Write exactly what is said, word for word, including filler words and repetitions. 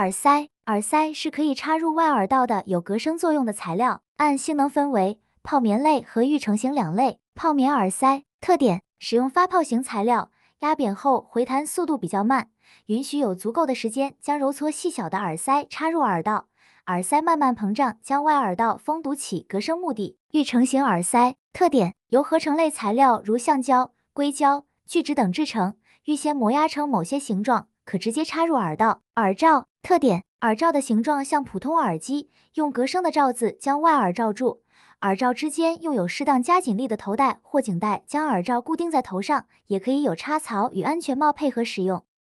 耳塞，耳塞是可以插入外耳道的有隔声作用的材料，按性能分为泡棉类和预成型两类。泡棉耳塞特点：使用发泡型材料，压扁后回弹速度比较慢，允许有足够的时间将揉搓细小的耳塞插入耳道。耳塞慢慢膨胀，将外耳道封堵起，隔声目的。预成型耳塞特点：由合成类材料如橡胶、硅胶、聚酯等制成，预先磨压成某些形状，可直接插入耳道。耳罩特点：耳罩的形状像普通耳机，用隔声的罩子将外耳罩住。耳罩之间用有适当加紧力的头带或颈带将耳罩固定在头上，也可以有插槽与安全帽配合使用。